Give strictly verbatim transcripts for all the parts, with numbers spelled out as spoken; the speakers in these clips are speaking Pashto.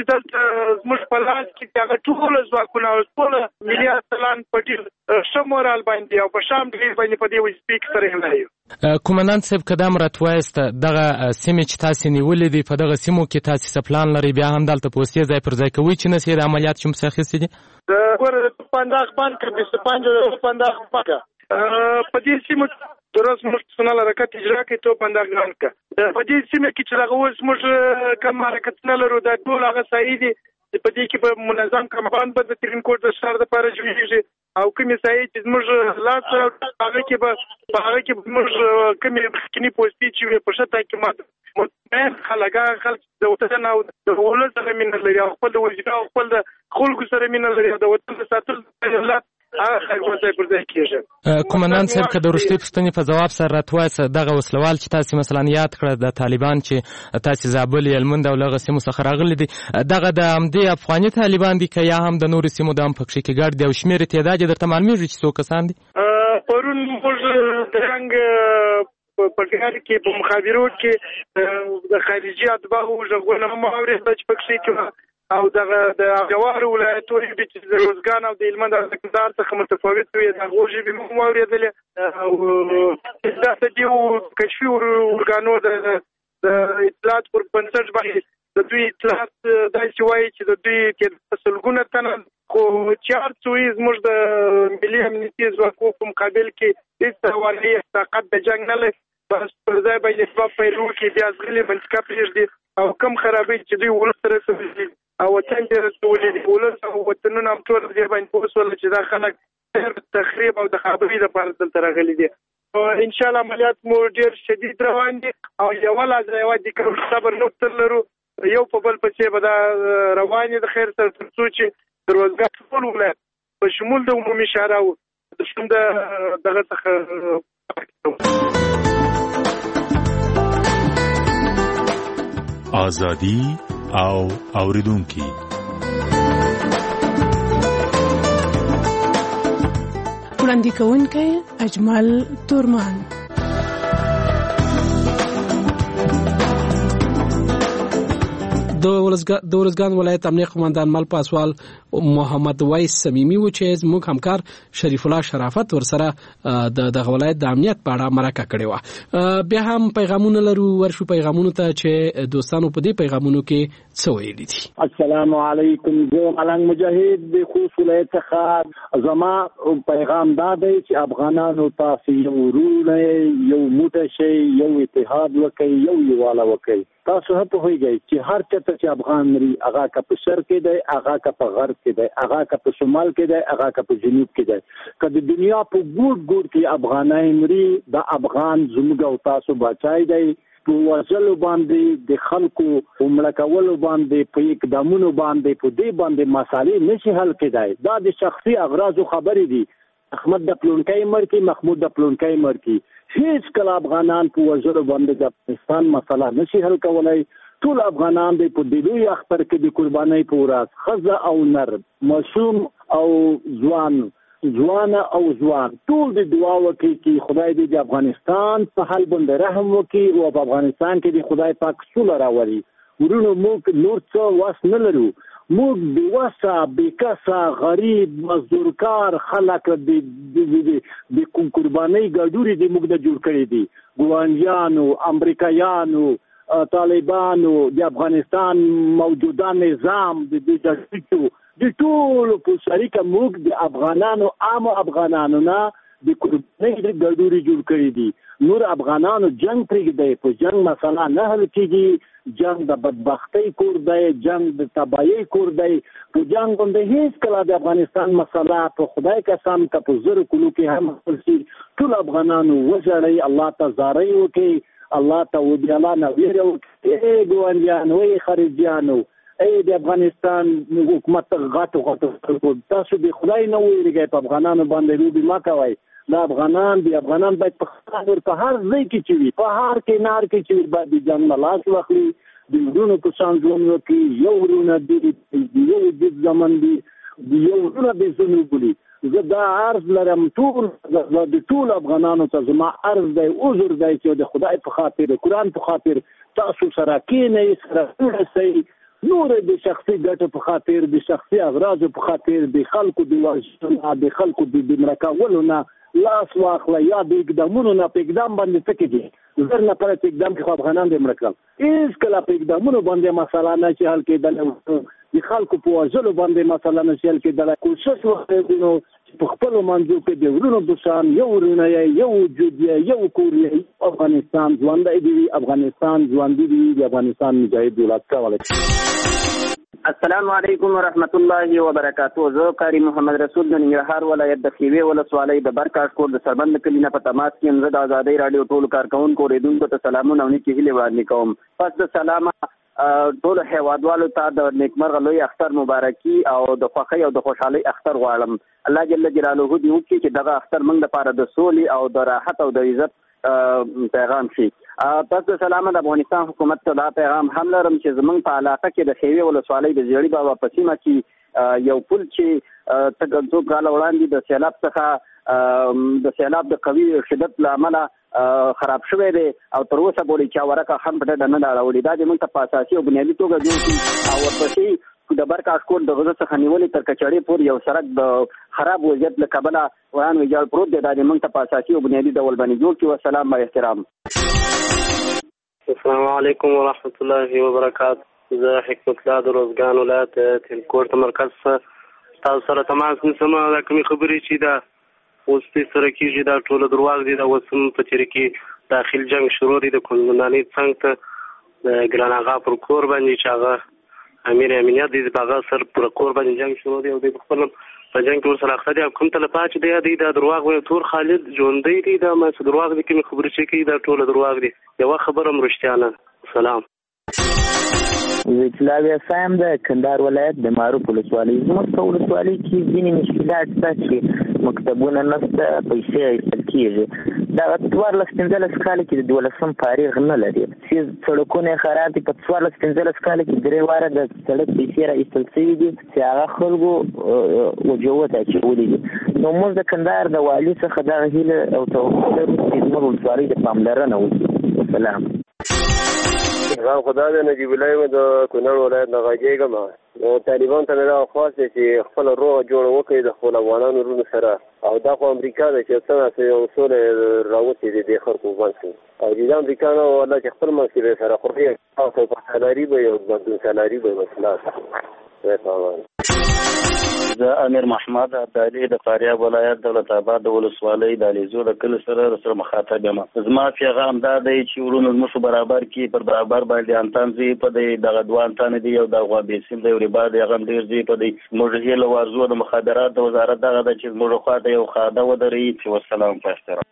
چې دلته زموږ په لاس کې هغه ټول ځواکونه او ټول ملي اتلان په ډېر ښه مورال باندې او په شام ډېر باندې په دې وسپیک سره یو کومندان صاحب قدم راتوایست دغه سیمې چې تاسو نیولې دي په دغه سیمو کې تاسو سپلان لري بیا هم دلته پوسټي ځای پر ځای کوي چې نسې د عملیات چې مساخص دي د ګور پانداخ باندې کې بیست و پنج پانداخ پاکه په دې سیمو درس موږ څنګه حرکت اجرا کوي ته پانداخ ګران کا په دې سیمه کې چې هغه اوس موږ کوم حرکت نه لرو دا ټول هغه صحیح دي په دې کې په منظم کمپاین په ترین کوټ د شهر د پاره جوړیږي او کومې صحیح چې موږ لاس هغه کې به هغه کې موږ کومې خکني پوسټي چې په شته کې ماته مطمئن خلګا خلک د وطن او د ولادت سره مینه لري او خپل د وجدان او خپل د خلکو سره مینه لري د وطن ساتل الله کومندان صاحب که د وروستۍ پوښتنې په جواب سره راتوایاست دغه وسلوال چې تاسو مثلا یاد کړه د طالبان چې تاسو زابل هلمند او هغه سیمو څخه راغلي دي دغه د همدې افغاني طالبان دي که یا هم د نورو سیمو د هم پکښې کې ګډ دي او شمېر یې تعداد یې درته معلومېږي چې څو کسان دي پرون موږ د رنګ په ګار کې په مخابرو کې د خارجي اتباعو غږونه هم اورېدل چې پکښې کې او دغه د جوار ولایتونو چې د روزګان او د هلمند او کندهار څخه متفاوت وي د هغو ژبې مو اورېدلې او دا د دې کشفي ارګانو د اطلاعات پر بنسټ باندې د دوی اطلاعات داسې وایي چې د دوی سلګونه تنه خو چار څویز موږ د ملي امنیتي ځواکونو په مقابل کې هېڅ حوالې طاقت د جنګ نه لري بس پر ځای باندې په پیرو کې بیا ځغلي منطقه پرېږدي او کم خرابۍ چې دوی ولس سره رسوي او وطن دې رسولي دي ولس او وطنونه هم ټول دې باندې پوه شول چې دا خلک تخریب او د خرابۍ دپاره دلته راغلي دي ان شاء الله عملیات مو ډېر شدید روان دي او یوه لاس یوه دي که صبر نه لرو یو په بل پسې به دا روان دي د خیر سره تر څو چې د روزګار ټول ولایت په شمول د عمومي شاراو د شوم د دغه څخه آزادی او اوریدونکي وړاندې کوونکی اجمل تورمان د ولسګان ولایت امنیه قومندان مل پاسوال محمد وایس صمیمی و چې زموږ همکار شریف الله شرافت ورسره د دغه ولایت د امنیت په اړه مرکه کړې وه بیا هم پیغامونه لرو ورشو پیغامونو ته چې دوستانو په دې پیغامونو کې څه ویلي دي السلام علیکم زه ملنګ مجاهد د خوست ولایت څخه زما پیغام دا دی چې افغانانو تاسو یو ورونه یو موټی شئ یو اتحاد وکړئ یو یووالی وکړئ تاسو هم پوهیږئ چې هر چاته چې افغان مري هغه که په شرق کې دی هغه که په غرب کې دی هغه که په شمال کې دی هغه که په جنوب کې دی که د دنیا په ګوټ ګوټ کې افغانای مري د افغان زموږ او تاسو بچای دی په وژلو باندې د خلکو مړه کولو باندې په اقدامونو باندې په دې باندې مسالې نشي حل کېدای دا د شخصي اغراضو خبرې دي احمد د پلونکای مرکی محمود د پلونکای مرکی هیڅ کله افغانان په وژلو باندې د افغانستان مسله نشي حل کولای ټول افغانان د په دلوي اختر کې د قربانۍ په ورځ خزه او نر معصوم او ځوان ځوان او ځوان ټول د دعا وکړي چې خدای دې د افغانستان په حال باندې رحم وکړي او په افغانستان کې د خدای پاک سوله راولي ورونو موږ نور څه واس نه لرو موږ د وسه بیکسه غریب مزدورکار خلک د د قربانۍ ګډوري د موږ د جوړ کړي دي ګوانجانو امریکایانو طالبانو د افغانستان موجوده نظام د دې د ټول په شریکه موږ د افغانانو عام افغانانو نه د قربانۍ د ګډوري جوړ کړي دي نور افغانانو جنگ پرېږدي په جنگ مسله نه حل کېږي جنگ د بدبختۍ کور دی جنگ د تباهۍ کور دی په جنگ باندې هیڅ کله د افغانستان مسله په خدای قسم که په زر کلو کې هم حل شي ټول افغانانو وژړئ الله ته زارۍ وکړي الله ته ودیاله نه ویره وکړي ای ګوانجیانو ای خارجیانو ای د افغانستان حکومت غاټو غاټو تاسو د خدای نه ویریږئ په افغانانو باندې لوبې مه کوئ د افغانان د افغانان باید په خاطر په هر ځای کې چې وي په هر کنار کې چې باید د جنګ نه لاس واخلي د ورونو په شان ژوند وکړي یو ورونه د یو جد زمن دي د یو ورونه د ژوند بولي زه دا عرض لرم ټول د ټول افغانانو ته زما عرض دی عذر دی چې د خدای په خاطر د قرآن په خاطر تاسو سره کېنئ سره اوسئ نور د شخصي ګټو په خاطر د شخصي اغراض په خاطر د خلکو د وژنې د خلکو د دمرکولو نه لاس واخله یا د اقدامونو نه په اقدام باندې څه کېږي زر نه پر اقدام کې خو افغانان د مرکل هیڅ کله په اقدامونو باندې مسله نه چې حل کېدل د خلکو په وژلو باندې مسله نه حل کېدل کوشش وکړو په خپل منځو کې د ورونو بشان یو ورونه یو وجود یو کور افغانستان ژوندی دی افغانستان ژوندی دی د افغانستان مجاهد ولادت کولای. السلام علیکم ورحمت الله وبرکاتہ. زه قاری محمد رسول د ننګرهار ولایت د خیوې ولسوالۍ د برکاش کور د سربند کلی نه په تماس کې زه د ازادۍ رادیو ټولو کارکونکو اوریدونکو ته سلامونه او نیکې هیلې وړاندې کوم. پس د سلامه ټول هیوادوالو ته د نیکمرغه لوی اختر مبارکي او د خوښۍ او د خوشحالۍ اختر غواړم. الله جل جلاله دې وکړي چې دغه اختر موږ لپاره د سولې او د راحت او د عزت پیغام شي. پس د سلامه د افغانستان حکومت ته دا پیغام هم لرم چې زمونږ په علاقه کې د خیوې ولسوالۍ د زیړي بابا په سیمه کې یو پل چې څه څو کاله وړاندې د سیلاب څخه د سیلاب د قوي شدت له امله خراب شوی دی او تر اوسه پورې چا ورکه هم په ډډه نه ده اړولې. دا زموږ ته په اساسي او بنیادي توګه جوړ کړي او ورپسې د برکاش کور د غزه څخه نیولې تر کچړې پورې یو سړک د خراب وضعیت له کبله وران ویجاړ پروت دی. دا زموږ ته په اساسي او بنیادي ډول باندې جوړ کړي. والسلام با احترام. السلام علیکم ورحمت الله وبرکاتہ. زه حکمت الله د روزګان ولایت تلکوټ مرکز څخه تاسو سره تماس نیسم. دا کومې خبرې چې دا اوس دې سره کېږي دا ټوله درواغ دي. دا اوس هم په تېره کې داخل جنګ شروع دی د کونډنانۍ څنګ ته د ګران اغا پر کور باندې چې هغه امیر امنیت دی په هغه سر پر کور باندې جنګ شروع دی او دوی خپل په جنګ کې ورسره اخته دي. او کوم تلفات چې دی دا درواغ وایي. تور خالد ژوندی دی. دا ما درواغ دي کومې خبرې چې کوي دا ټوله درواغ دي. یوه خبره هم رښتیا نه. سلام. ویتلاوی سایم د کندهار ولایت د معروف ولسوالۍ. زموږ په ولسوالۍ کې ځینې مشکلات شته چې مکتبونه نشته، پیسې ایستل کېږي. دا څوارلس پنځلس کاله کې د دولسم فارغ نه لري چې سړکونه خراب دي. په څوارلس پنځلس کاله کې درې واره د سړک پیسې را ایستل شوي دي چې هغه خلکو وجوه ته اچولي دي. نو موږ د کندهار د والي څخه دغه هیله او توقع لرو چې زموږ ولسوالۍ د پاملرنه وکړي. والسلام. غام خدا د نجیب الله یم د کونړ ولایت نه غږېږم. نو طالبان ته مې دا خواست دی چې خپله روغه جوړه وکړي د خپلو افغانانو وروڼو سره. او دا خو امریکا ده چې څنګه یو سوله راوتې دي د خلکو منځ کې. او د امریکا نه والله چې خپل منځ کې به سره خوري تاسو په سالاري به یو بدون سالاري به مسله. زه امیر محمد عبدالي د فاریاب ولایت دولت آباد د ولسوالۍ د علیزو د کلي سره سره مخاطب یم. زما پیغام دا دی چې ورونو زموږ برابر کې پر برابر باندې انتان زی په دې دغه دوه انتان دي او د غوا بیسیم د وربا د هغه ډیر زی په دې موږ هیله ورزو د مخابرات د وزارت دغه د چې موږ خواته یو خاده ودرې چې والسلام په احترام.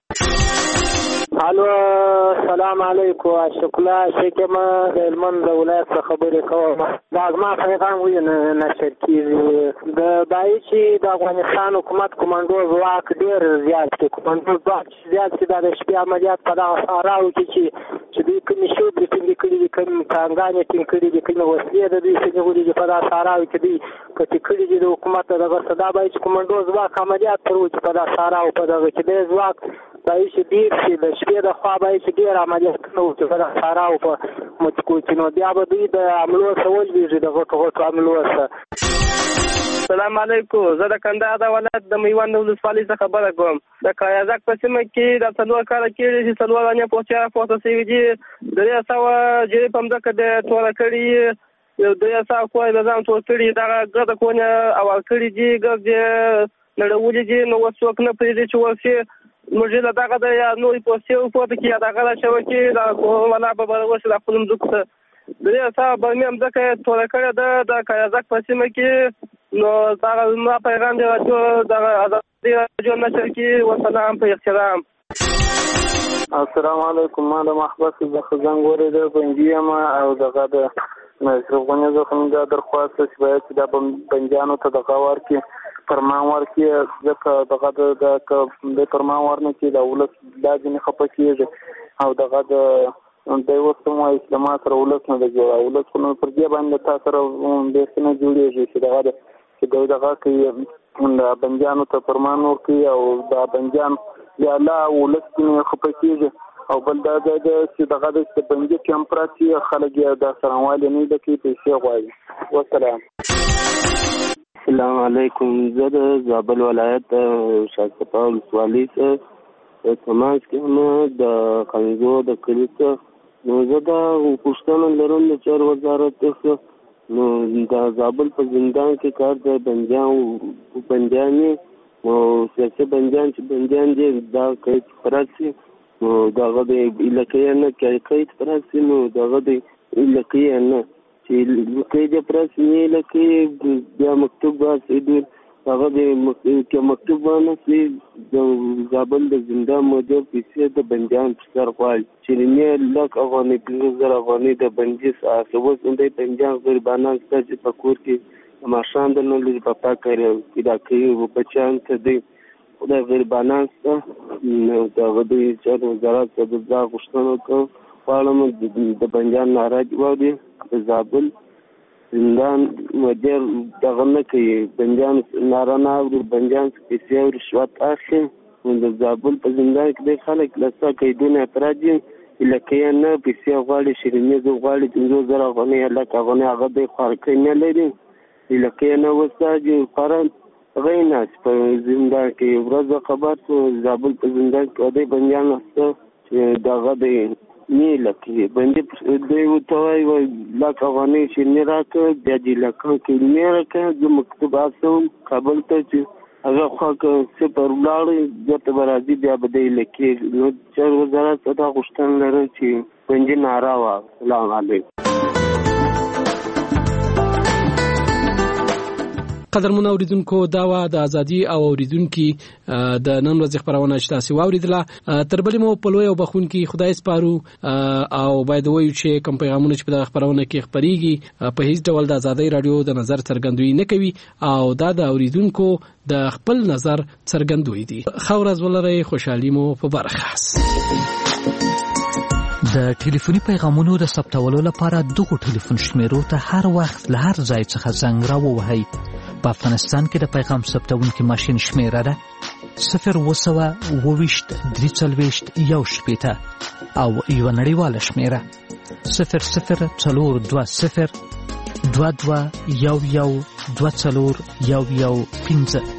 الو السلام علیکم. شکلا شکما د هلمند ولایت څخه خبرې کوم. دا زما پیغام وی نه نشر کیږي د دای چې د افغانستان حکومت کمانډو ځواک ډیر زیات دی. کمانډو ځواک زیات دی. د شپې عملیات په دغه صحراو کې چې چې دوی کومې شوبرې ټینګې کړي دي، کوم ټانګانې ټینګ کړي دي، کومې وسلې د دوی څه نیولې دي په دغه صحراو کې دوی کټې کړي دي د حکومت دغه څه. دا باید چې کمانډو ځواک عملیات پر وکړي په دغه صحراو په دغه کې دی ځواک باید چې ډېر شي. د شپې د خوا باید چې ډېر عملیاتونه وکړي په دغه صحراو په مټکو کې. نو بیا به دوی د حملو څه ولوېږي د غټو غټو حملو څه. السلام علیکم. زه د کندهار د ولایت د میوند ولسوالۍ څخه خبره کوم. د قایزک په سیمه کې د څلور کاله کېږي چې څلور انې پوسټیاره پورته شوي دي. درې سوه جرې په مځکه د توله کړي، یو درې سوه کور د ځان ټول کړي، دغه ګرده کونه اول کړي دي، ګرد یې نړولي دي. نو اوس څوک نه پرېږدي چې اوس موږ له دغه د یا نورې پوستې پورته کړي یا دغه د شبکې د ولا به اوس د خپلو مځکو ته درې سوه برمې مځکه یې توله کړې ده د قایزک په سیمه کې. نو دغه زما پیغام دی دغه ازادي راډیو نشر کړي. والسلام په احترام. السلام علیکم. ما د محبس څخه زنګ اورېده بندي یم او دغه د اشرف غني څخه مې دا درخواست چې باید چې دا بندیانو ته دغه ورکړي، فرمان ورکړي. ځکه دغه د فرمان ورنه کړي د ولس دا ځینې خفه کېږي او دغه د دی اوس هم وایي چې له ما سره ولس نه ده جوړه. ولس خو نو پر دې باندې تا سره بېخي نه جوړېږي چې دغه چې دوی دغه کوي د بندیانو ته فرمان ورکوي او دا بندیان یا لا ولس ځینې خفه کېږي او بل دا د چې دغه د بنګي کیمپ راځي خلک یې د سرانوالي نه د کې پیسې غواړي. والسلام. السلام علیکم. زه د زابل ولایت شاکپا ولسوالۍ څخه تماس کوم د خنزو د کلي څخه. نو زه دا پوښتنه لرم د چارو وزارت څخه، نو د زابل په زندان کې کار د بندیان بندیانې او سیاسي بندیان چې بندیان دي دا قید پراسي، نو دغه د علاقې نه قید پراسي، نو دغه د علاقې نه چې قید پراسي نه علاقې بیا مکتوب واسي دي هغه د مکتوب وانه د زابل د زندان مدیر پیسې د بندیان پر غواړي چې نه لک افغاني پنځه زره افغاني د بندي ساعت اوس د بندیان غریبانان چې په کور کې ماشان د نو لږ په پاکه پیدا کوي او بچان ته دی د غریبانان څخه دغه د چارو وزارت څخه د ځا غوښتنه کوم غواړم د بندیان ناراض وي د زابل زندان مدیر دغه نه کوي، بندیان نارانه او بندیان پیسې او رشوت اخلي. د زابل په زندان کې د خلک لسا قیدونه افراد دي علاقې نه پیسې غواړي، شیریني غواړي پنځه زره افغانۍ لکه افغانۍ هغه د خارکۍ نه لري علاقې نه وساجي قرآن غیناس په زندان کې ورځ خبر شو زابل په زندان کې د بندیان هسته چې دغه د نه لکه بندي دوی وتوای و لکه افغانۍ شیریني راکړه بیا دې لکه کې نه راکړه د مکتوب اسوم کابل ته چې هغه خو چې پر ولاړ دته برازي بیا به د لکه نو چر وزارت ته غوښتنه لري چې بندي ناروا. سلام علیکم. قدرمن اوریدونکو دا وا د ازادي او اوریدونکو د نن ورځې خبرونه چې تاسو واوریدله تر بلې مو په لوی او بخونکي خدای سپارو او باید وایو چې کوم پیغامونه چې په خبرونه کې خبريږي په هیڅ ډول د ازادي رادیو د نظر څرګندوي نه کوي او دا د اوریدونکو د خپل نظر څرګندوي دي. خورز ولري خوشحالي مو په برخه. د ټلیفوني پیغامونو د ثبتولو لپاره دغه ټلیفون شمیرو ته هر وخت له هر ځای څخه زنګ راووهئ. په افغانستان کې د پیغام ثبتونکي ماشین شمیره ده صفر اوه سوه اووه ویشت درې څلوېښت یو شپېته او یوه نړیواله شمیره صفر صفر څلور دوه صفر دوه دوه یو یو دوه څلور یو یو پنځه.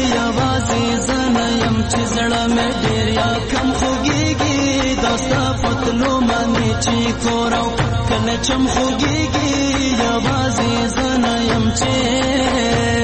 زړه مې ډېر یا کم خوږيږي دا ستاسو تلو باندې چې کورو کله چم خوږیږي یوازې زنه یم چې